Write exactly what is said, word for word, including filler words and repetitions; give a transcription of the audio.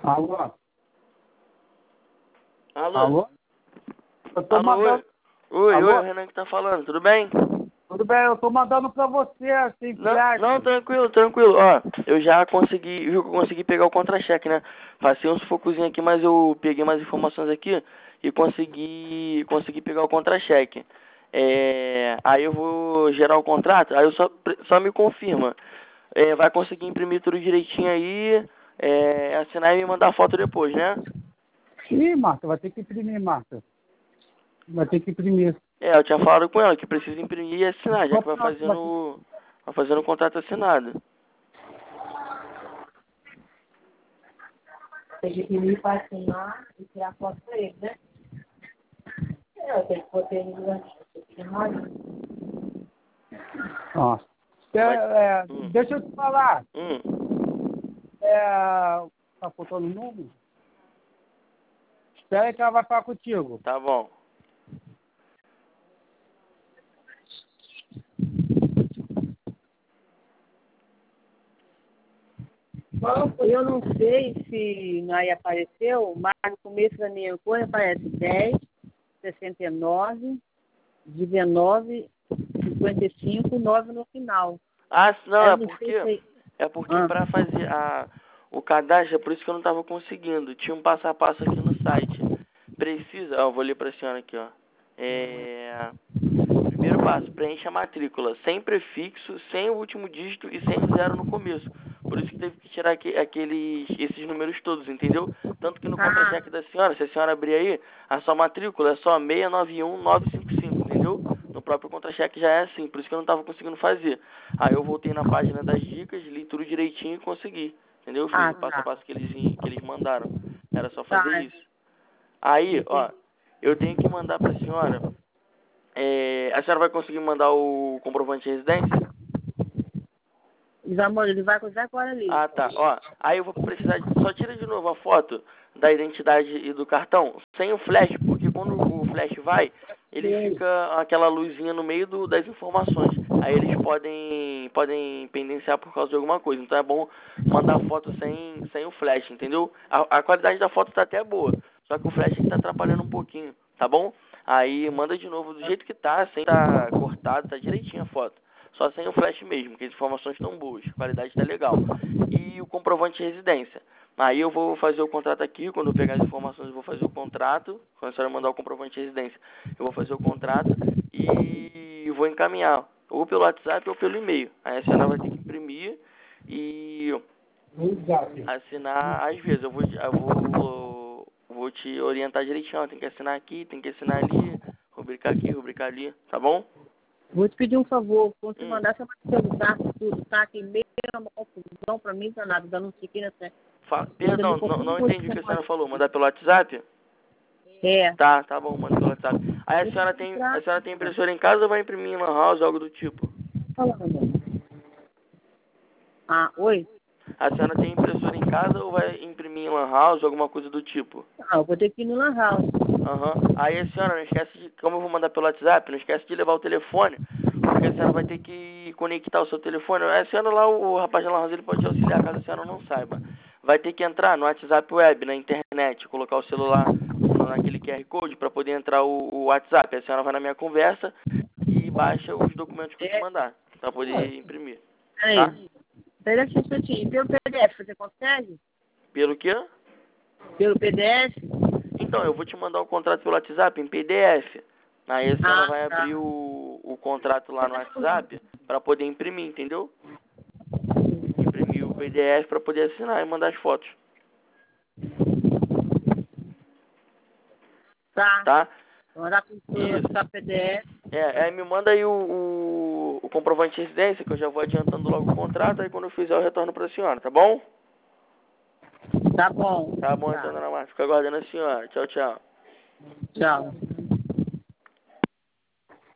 Alô? Alô? Alô? Eu tô Alô, mandando... oi. Oi, Alô? oi, o Renan que tá falando, tudo bem? Tudo bem, eu tô mandando pra você, assim, Não, flash. não, tranquilo, tranquilo. Ó, eu já consegui, viu que eu consegui pegar o contra-cheque, né? Passei uns focozinhos aqui, mas eu peguei mais informações aqui e consegui, consegui pegar o contra-cheque. É, aí eu vou gerar o contrato, aí eu só, só me confirma. É, vai conseguir imprimir tudo direitinho aí, é, assinar e me mandar foto depois, né? Ih, Marta, vai ter que imprimir, Marta. Vai ter que imprimir. É, eu tinha falado com ela que precisa imprimir e assinar, já Só que vai pra- vai- fazendo, vai fazendo o contrato assinado. Tem que imprimir para assinar e tirar foto para ele, né? É, eu tenho que botar ele durante Ó. É, é, Hum. deixa eu te falar. Hum, É, tá faltando o número? Espera aí que ela vai falar contigo. tá bom. Bom, eu não sei se aí apareceu, mas no começo da minha coisa aparece dez, sessenta e nove, dezenove, cinquenta e cinco, nove no final. Ah, não, Aí é eu não sei porque, se... é porque Ah, pra fazer a, o cadastro, é por isso que eu não tava conseguindo. Tinha um passo a passo aqui no site. Precisa, ó, eu vou ler pra senhora aqui, ó. É... Primeiro passo, preencha a matrícula, sem prefixo, sem o último dígito e sem o zero no começo. Por isso que teve que tirar aqui, aqueles, esses números todos, entendeu? Tanto que no ah, contra-cheque da senhora, se a senhora abrir aí, a sua matrícula é só seis nove um nove cinco cinco, entendeu? No próprio contra-cheque já é assim, por isso que eu não estava conseguindo fazer. Aí eu voltei na página das dicas, li tudo direitinho e consegui, entendeu? Eu fiz ah, o passo a tá. passo que eles, que eles mandaram. Era só fazer Tá, isso. Aí, ó, entendi. eu tenho que mandar pra senhora... É, a senhora vai conseguir mandar o comprovante de residência? Ele vai, ele vai coisar agora ali. Ah, tá. Ó, aí eu vou precisar... De, só tira de novo a foto da identidade e do cartão, sem o flash, porque quando o flash vai, ele fica aquela luzinha no meio do, das informações. Aí eles podem, podem pendenciar por causa de alguma coisa. Então é bom mandar a foto sem, sem o flash, entendeu? A, a qualidade da foto tá até boa, só que o flash é que tá atrapalhando um pouquinho, tá bom? Aí manda de novo do jeito que tá, sem tá cortado, tá direitinho a foto. Só sem o flash mesmo, que as informações estão boas, a qualidade tá legal. E o comprovante de residência. Aí eu vou fazer o contrato aqui, quando eu pegar as informações eu vou fazer o contrato, quando a senhora mandar o comprovante de residência, eu vou fazer o contrato e vou encaminhar, ou pelo WhatsApp ou pelo e-mail. Aí a senhora vai ter que imprimir e assinar às vezes. Eu vou, eu vou, vou te orientar direitinho, ó, tem que assinar aqui, tem que assinar ali, rubricar aqui, rubricar ali, tá bom? Vou te pedir um favor, quando você Hum. mandar essa celular, tudo, tá aqui meio, é uma confusão pra mim, danado, dando um tiquinho nessa... Fa- Eu ainda Perdão, não não, consigo não entendi o que a continuar. senhora falou. Mandar pelo WhatsApp? É. Tá, tá bom, manda pelo WhatsApp. Aí a Deixa senhora eu tem, entrar. a senhora tem impressora em casa ou vai imprimir em lan house, algo do tipo? Falando. Ah, oi? A senhora tem impressora em casa ou vai imprimir em lan house, alguma coisa do tipo? Ah, eu vou ter que ir no Lan House. Aham. Aí a senhora não esquece de, como eu vou mandar pelo WhatsApp, não esquece de levar o telefone, porque a senhora vai ter que conectar o seu telefone. A senhora lá, o, o rapaz da lan house, ele pode te auxiliar caso a senhora não saiba. Vai ter que entrar no WhatsApp web, na internet, colocar o celular no, naquele Q R Code para poder entrar o, o WhatsApp. A senhora vai na minha conversa e baixa os documentos que eu te É. mandar, para poder imprimir, tá? Peraí. Peraí aqui um instantinho. Pelo P D F, você consegue? Pelo quê? Pelo P D F? Então, eu vou te mandar o contrato pelo WhatsApp em P D F. Aí a senhora Ah, vai tá. abrir o, o contrato lá no WhatsApp para poder imprimir, entendeu? Imprimir o P D F para poder assinar e mandar as fotos, Tá. tá? Vou mandar pro Isso. P D F. É, é, me manda aí o, o, o comprovante de residência, que eu já vou adiantando logo o contrato, aí quando eu fizer eu retorno para a senhora, tá bom? Tá bom. Tá bom então, dona Marta. Fica aguardando a senhora. Tchau, tchau. Tchau.